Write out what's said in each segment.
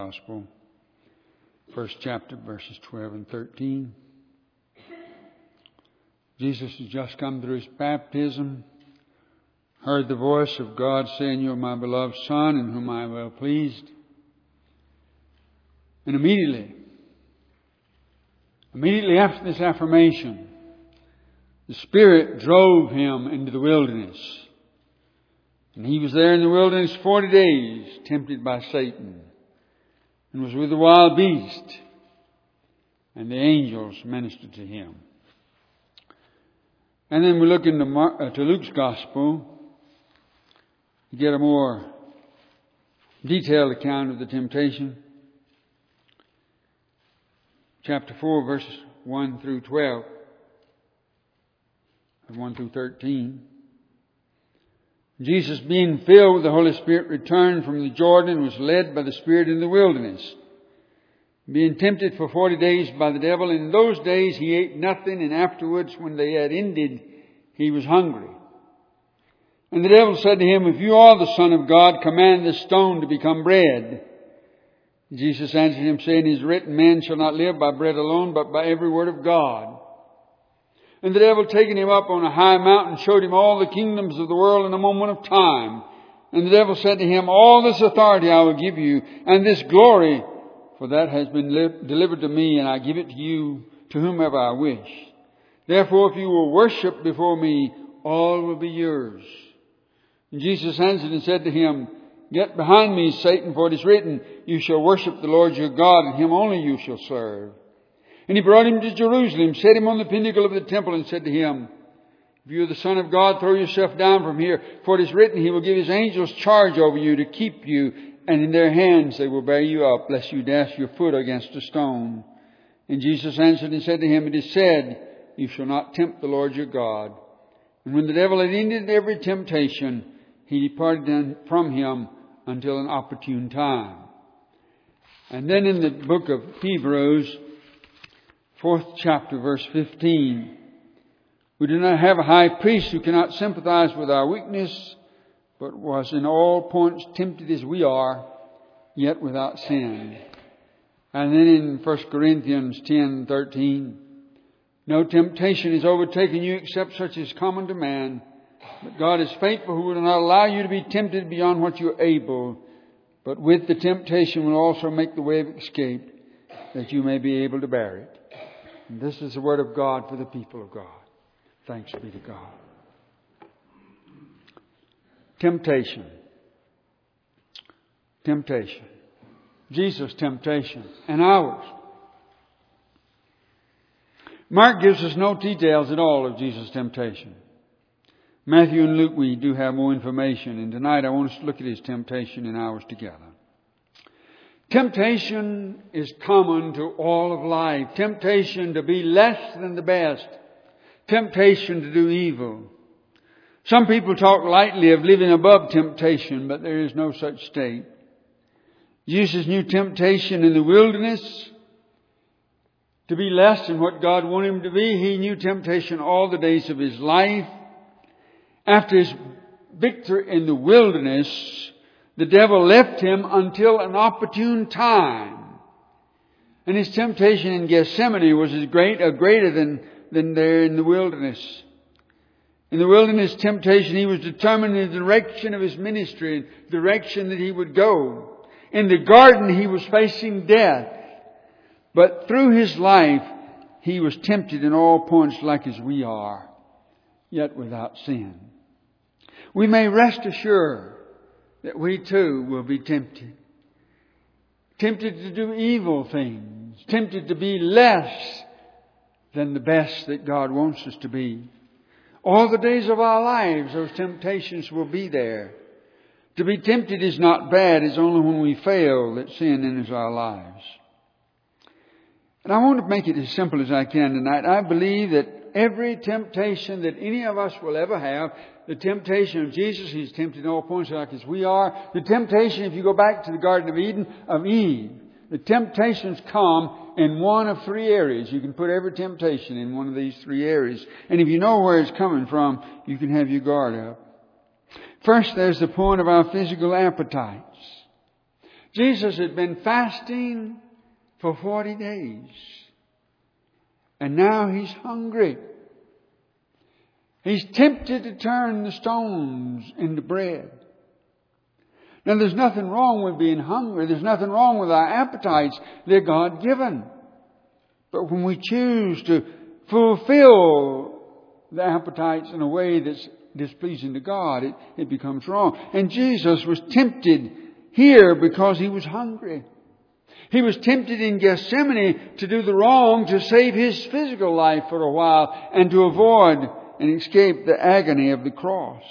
Gospel, first chapter, verses 12 and 13. Jesus has just come through his baptism, heard the voice of God saying, "You are my beloved Son, in whom I am well pleased." And immediately after this affirmation, the Spirit drove him into the wilderness. And he was there in the wilderness 40 days, tempted by Satan, and was with the wild beast, and the angels ministered to him. And then we look into to Luke's Gospel to get a more detailed account of the temptation. Chapter 4, verses 1 through 12, and 1 through 13. Jesus, being filled with the Holy Spirit, returned from the Jordan and was led by the Spirit in the wilderness, being tempted for 40 days by the devil. In those days he ate nothing, and afterwards, when they had ended, he was hungry. And the devil said to him, "If you are the Son of God, command this stone to become bread." Jesus answered him, saying, "It is written, man shall not live by bread alone, but by every word of God." And the devil, taking him up on a high mountain, showed him all the kingdoms of the world in a moment of time. And the devil said to him, "All this authority I will give you, and this glory, for that has been delivered to me, and I give it to you, to whomever I wish. Therefore, if you will worship before me, all will be yours." And Jesus answered and said to him, "Get behind me, Satan, for it is written, you shall worship the Lord your God, and him only you shall serve." And he brought him to Jerusalem, set him on the pinnacle of the temple, and said to him, "If you are the Son of God, throw yourself down from here. For it is written, he will give his angels charge over you to keep you, and in their hands they will bear you up, lest you dash your foot against a stone." And Jesus answered and said to him, "It is said, you shall not tempt the Lord your God." And when the devil had ended every temptation, he departed from him until an opportune time. And then in the book of Hebrews, 4th chapter, verse 15, "We do not have a high priest who cannot sympathize with our weakness, but was in all points tempted as we are, yet without sin." And then in 1 Corinthians 10:13, "No temptation has overtaken you except such as is common to man. But God is faithful, who will not allow you to be tempted beyond what you are able, but with the temptation will also make the way of escape, that you may be able to bear it." And this is the word of God for the people of God. Thanks be to God. Temptation. Temptation. Jesus' temptation and ours. Mark gives us no details at all of Jesus' temptation. Matthew and Luke, we do have more information. And tonight I want us to look at his temptation and ours together. Temptation is common to all of life. Temptation to be less than the best. Temptation to do evil. Some people talk lightly of living above temptation, but there is no such state. Jesus knew temptation in the wilderness to be less than what God wanted him to be. He knew temptation all the days of his life. After his victory in the wilderness, the devil left him until an opportune time. And his temptation in Gethsemane was as greater than there in the wilderness. In the wilderness temptation, he was determined in the direction of his ministry, the direction that he would go. In the garden, he was facing death. But through his life, he was tempted in all points like as we are, yet without sin. We may rest assured that we too will be tempted. Tempted to do evil things. Tempted to be less than the best that God wants us to be. All the days of our lives, those temptations will be there. To be tempted is not bad. It's only when we fail that sin enters our lives. And I want to make it as simple as I can tonight. I believe that every temptation that any of us will ever have, the temptation of Jesus, he's tempted in all points like as we are. The temptation, if you go back to the Garden of Eden, of Eve, the temptations come in one of three areas. You can put every temptation in one of these three areas. And if you know where it's coming from, you can have your guard up. First, there's the point of our physical appetites. Jesus had been fasting for 40 days. And now He's hungry. He's tempted to turn the stones into bread. Now there's nothing wrong with being hungry. There's nothing wrong with our appetites. They're God-given. But when we choose to fulfill the appetites in a way that's displeasing to God, it becomes wrong. And Jesus was tempted here because He was hungry. He was tempted in Gethsemane to do the wrong to save His physical life for a while and to avoid and escape the agony of the cross.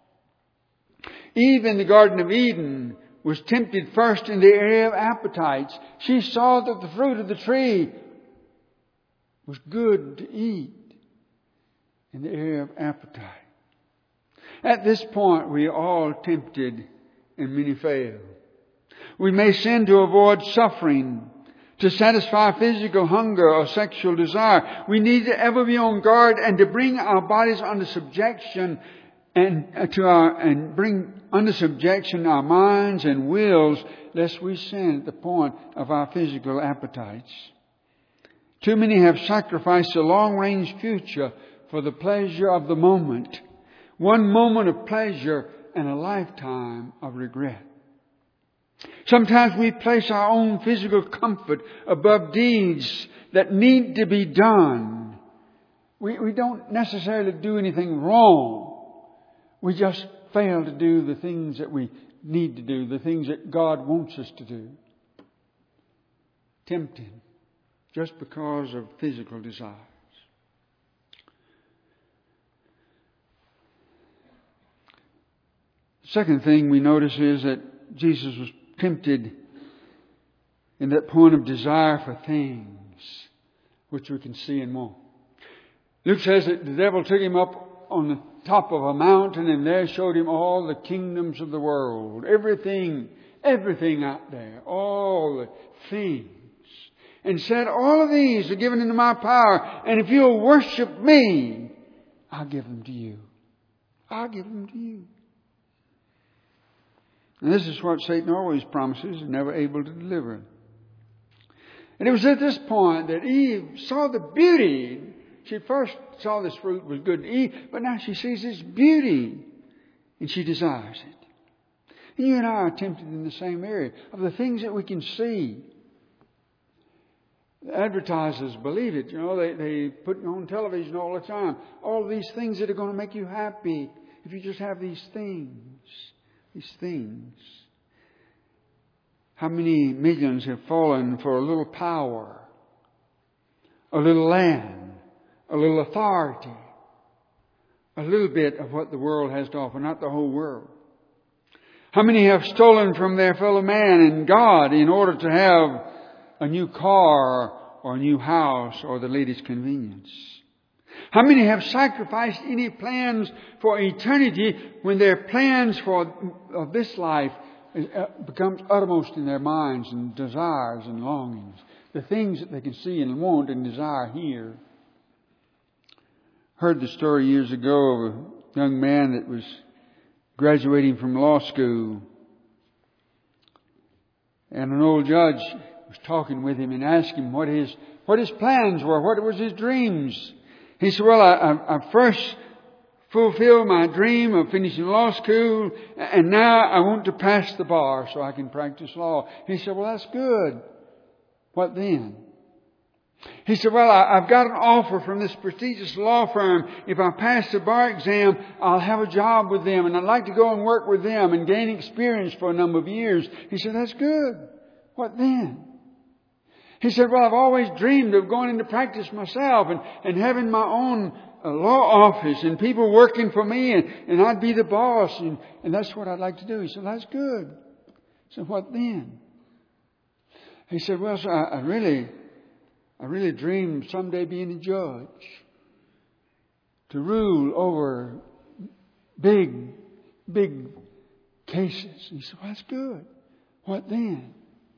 Eve in the Garden of Eden was tempted first in the area of appetites. She saw that the fruit of the tree was good to eat in the area of appetite. At this point, we are all tempted and many fail. We may sin to avoid suffering, to satisfy physical hunger or sexual desire. We need to ever be on guard and to bring our bodies under subjection and bring under subjection our minds and wills, lest we sin at the point of our physical appetites. Too many have sacrificed a long-range future for the pleasure of the moment. One moment of pleasure and a lifetime of regret. Sometimes we place our own physical comfort above deeds that need to be done. We don't necessarily do anything wrong. We just fail to do the things that we need to do, the things that God wants us to do. Tempted just because of physical desires. Second thing we notice is that Jesus was tempted in that point of desire for things, which we can see and want. Luke says that the devil took Him up on the top of a mountain and there showed Him all the kingdoms of the world. Everything out there. All the things. And said, all of these are given into my power. And if you'll worship me, I'll give them to you. I'll give them to you. And this is what Satan always promises and never able to deliver. And it was at this point that Eve saw the beauty. She first saw this fruit was good to eat, but now she sees its beauty and she desires it. And you and I are tempted in the same area of the things that we can see. The advertisers believe it. You know, they put on television all the time. All of these things that are going to make you happy if you just have these things. These things. How many millions have fallen for a little power, a little land, a little authority, a little bit of what the world has to offer, not the whole world. How many have stolen from their fellow man and God in order to have a new car or a new house or the latest convenience? How many have sacrificed any plans for eternity when their plans for this life becomes uttermost in their minds and desires and longings? The things that they can see and want and desire here. Heard the story years ago of a young man that was graduating from law school. And an old judge was talking with him and asked him what his plans were, what was his dreams. He said, well, I first fulfilled my dream of finishing law school, and now I want to pass the bar so I can practice law. He said, well, that's good. What then? He said, well, I've got an offer from this prestigious law firm. If I pass the bar exam, I'll have a job with them, and I'd like to go and work with them and gain experience for a number of years. He said, that's good. What then? He said, well, I've always dreamed of going into practice myself and having my own law office and people working for me and I'd be the boss and that's what I'd like to do. He said, that's good. So what then? He said, well, sir, I really dreamed of someday being a judge to rule over big cases. He said, well, that's good. What then?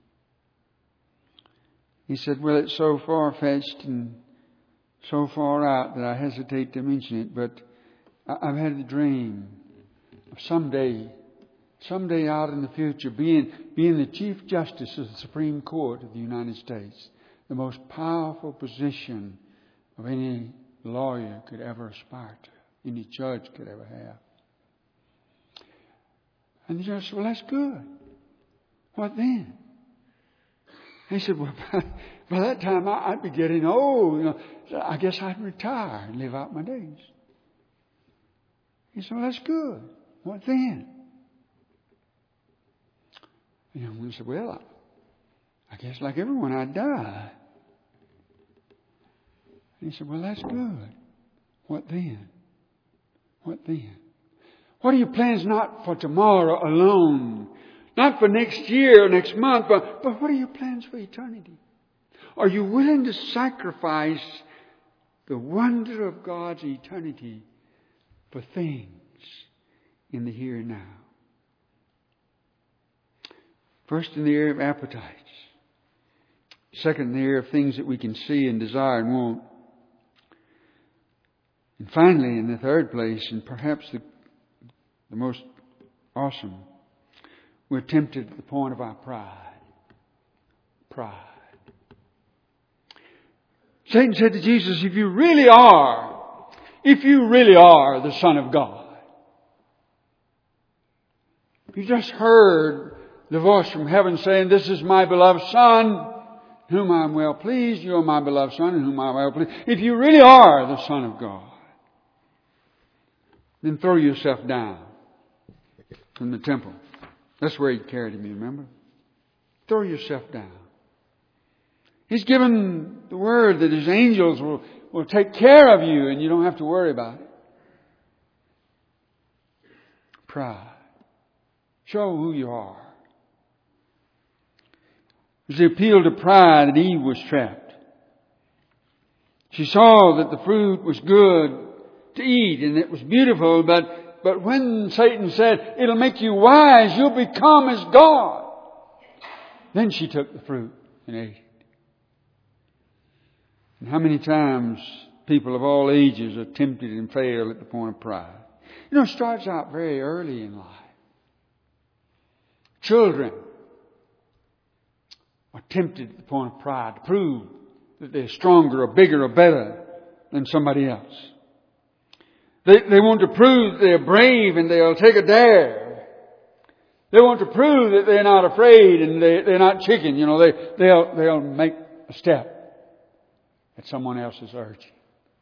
He said, well, it's so far-fetched and so far out that I hesitate to mention it, but I've had the dream of someday someday out in the future, being the Chief Justice of the Supreme Court of the United States, the most powerful position of any lawyer could ever aspire to, any judge could ever have. And the judge said, well, that's good. What then? He said, well, by that time I'd be getting old. I guess I'd retire and live out my days. He said, well, that's good. What then? The young man said, well, I guess like everyone, I'd die. And he said, well, that's good. What then? What then? What are your plans not for tomorrow alone? Not for next year or next month, but what are your plans for eternity? Are you willing to sacrifice the wonder of God's eternity for things in the here and now? First, in the area of appetites. Second, in the area of things that we can see and desire and want. And finally, in the third place, and perhaps the most awesome, we're tempted at the point of our pride. Pride. Satan said to Jesus, if you really are the Son of God, you just heard the voice from heaven saying, this is my beloved Son, whom I am well pleased. You are my beloved Son, in whom I am well pleased. If you really are the Son of God, then throw yourself down from the temple. That's where he carried him, you remember? Throw yourself down. He's given the word that his angels will take care of you and you don't have to worry about it. Pride. Show who you are. It was the appeal to pride that Eve was trapped. She saw that the fruit was good to eat and it was beautiful, but when Satan said, it'll make you wise, you'll become as God, then she took the fruit and ate it. And how many times people of all ages are tempted and fail at the point of pride? It starts out very early in life. Children are tempted at the point of pride to prove that they're stronger or bigger or better than somebody else. They want to prove that they're brave and they'll take a dare. They want to prove that they're not afraid and they're not chicken. They'll make a step at someone else's urging.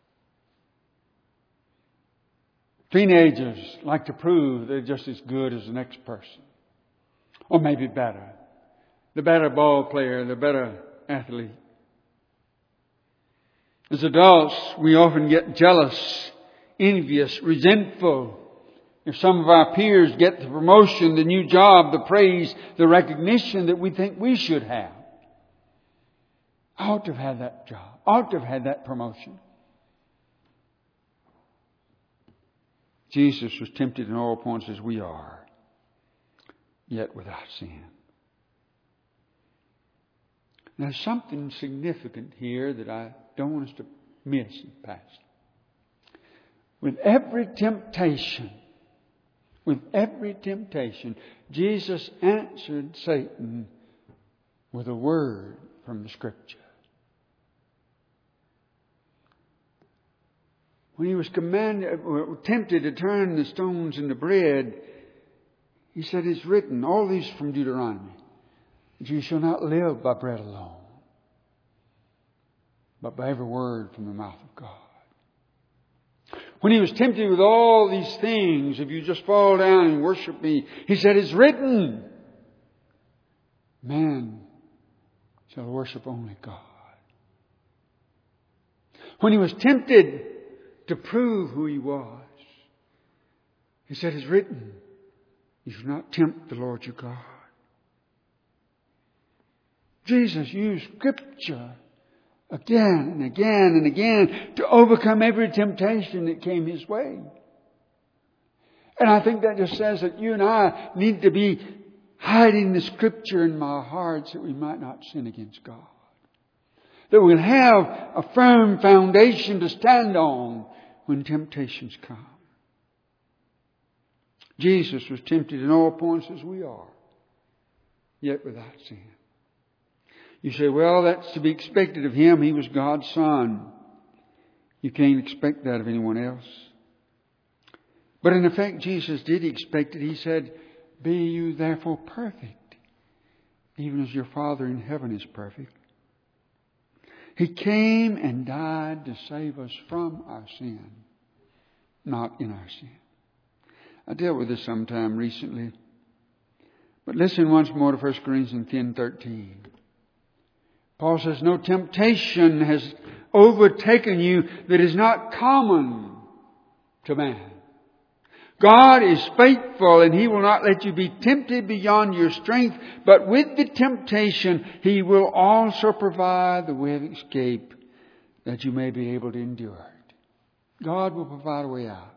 Teenagers like to prove they're just as good as the next person. Or maybe better. The better ball player, the better athlete. As adults, we often get jealous, envious, resentful. If some of our peers get the promotion, the new job, the praise, the recognition that we think we should have. I ought to have had that job. I ought to have had that promotion. Jesus was tempted in all points as we are, yet without sin. There's something significant here that I don't want us to miss in the past. With every temptation, Jesus answered Satan with a word from the Scripture. When he was tempted to turn the stones into bread, he said, it's written, all these from Deuteronomy, that you shall not live by bread alone, but by every word from the mouth of God. When he was tempted with all these things, if you just fall down and worship me, he said, it's written, man shall worship only God. When he was tempted to prove who he was, he said, it's written, you shall not tempt the Lord your God. Jesus used Scripture again and again and again to overcome every temptation that came his way. And I think that just says that you and I need to be hiding the Scripture in our hearts that we might not sin against God. That we'll have a firm foundation to stand on when temptations come. Jesus was tempted in all points as we are, yet without sin. You say, well, that's to be expected of Him. He was God's Son. You can't expect that of anyone else. But in effect, Jesus did expect it. He said, be you therefore perfect, even as your Father in heaven is perfect. He came and died to save us from our sin, not in our sin. I dealt with this sometime recently. But listen once more to 1 Corinthians 10:13. Paul says, no temptation has overtaken you that is not common to man. God is faithful, and He will not let you be tempted beyond your strength. But with the temptation, He will also provide the way of escape that you may be able to endure it. God will provide a way out.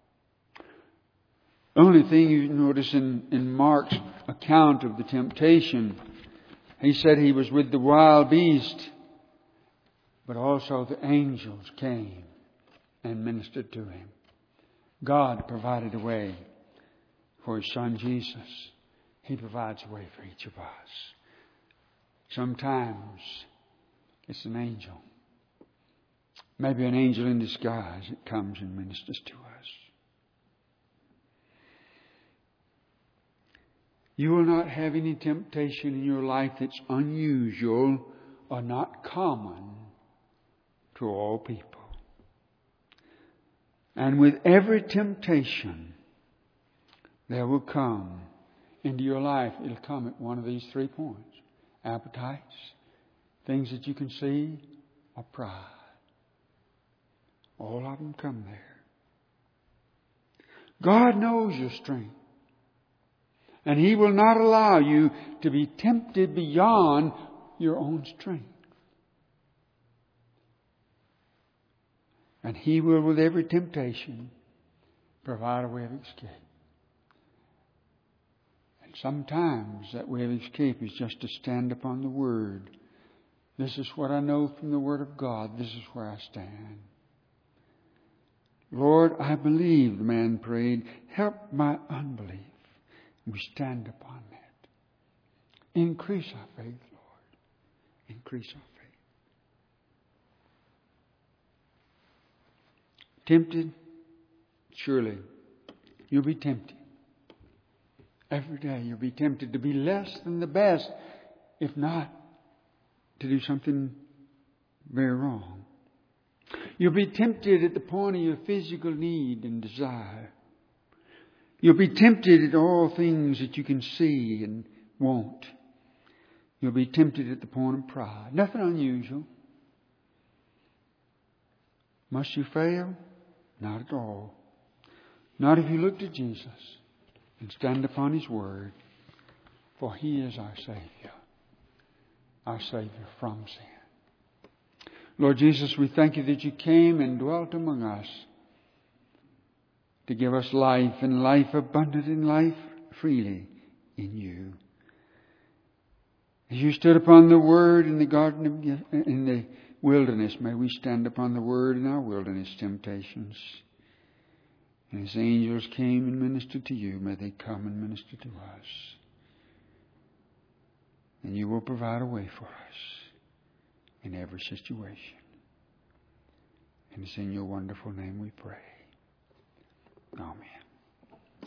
The only thing you notice in Mark's account of the temptation, he said he was with the wild beast, but also the angels came and ministered to him. God provided a way for His Son Jesus. He provides a way for each of us. Sometimes it's an angel. Maybe an angel in disguise that comes and ministers to us. You will not have any temptation in your life that's unusual or not common to all people. And with every temptation, there will come into your life, it'll come at one of these 3 points. Appetites, things that you can see, or pride. All of them come there. God knows your strength. And He will not allow you to be tempted beyond your own strength. And He will, with every temptation, provide a way of escape. And sometimes that way of escape is just to stand upon the Word. This is what I know from the Word of God. This is where I stand. Lord, I believe, the man prayed. Help my unbelief. We stand upon that. Increase our faith, Lord. Increase our faith. Tempted? Surely. You'll be tempted. Every day you'll be tempted to be less than the best, if not to do something very wrong. You'll be tempted at the point of your physical need and desire. You'll be tempted at all things that you can see and want. You'll be tempted at the point of pride. Nothing unusual. Must you fail? Not at all. Not if you look to Jesus and stand upon His Word. For He is our Savior. Our Savior from sin. Lord Jesus, we thank You that You came and dwelt among us to give us life, and life abundant, and life freely in You. As You stood upon the Word in the garden in the wilderness, may we stand upon the Word in our wilderness temptations. And as angels came and ministered to You, may they come and minister to us. And You will provide a way for us in every situation. And it's in Your wonderful name we pray. Amen.